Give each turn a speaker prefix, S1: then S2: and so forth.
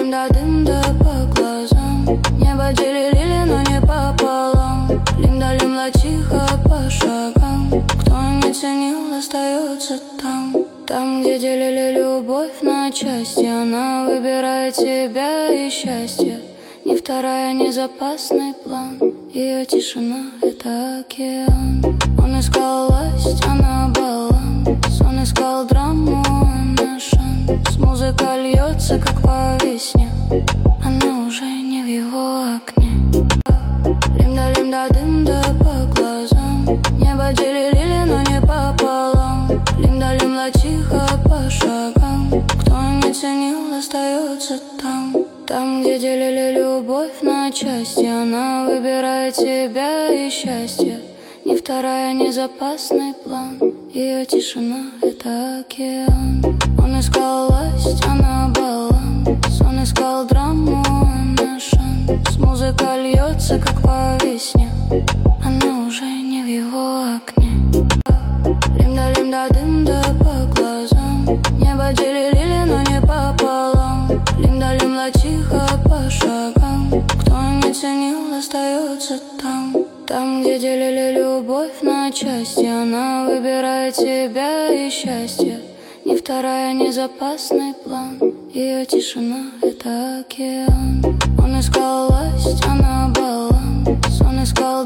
S1: дым да по глазам. Небо делили, но не пополам. Лим да тихо по шагам. Кто не ценил, остается там. Там, где делили любовь на части. Она выбирает тебя и счастье. Ни вторая, ни запасный план. Ее тишина — это океан. Он искал власть, она баланс. Он искал драму, она шанс. Музыка льется, как по весне. Она уже не в его окне. Лим да дым да по глазам. Небо делили, но не пополам. Лим да тихо по шагам. Кто не ценил, остается там. Там, где делили любовь на части. Она выбирает тебя и счастье. Ни вторая, ни запасный план. Ее тишина — это океан. Он искал власть, она баланс. Он искал драму, она шанс. Музыка льется, как по весне. Она уже не в его окне. Лим да дым да по глазам. Небо делили, но не пополам. Лим да тихо по шагам. Кто не ценил, остается там. Там, где делили любовь на части. Она выбирает тебя и счастье. Ни вторая, ни запасный план. Ее тишина — это океан. Он искал власть, она баланс. Он искал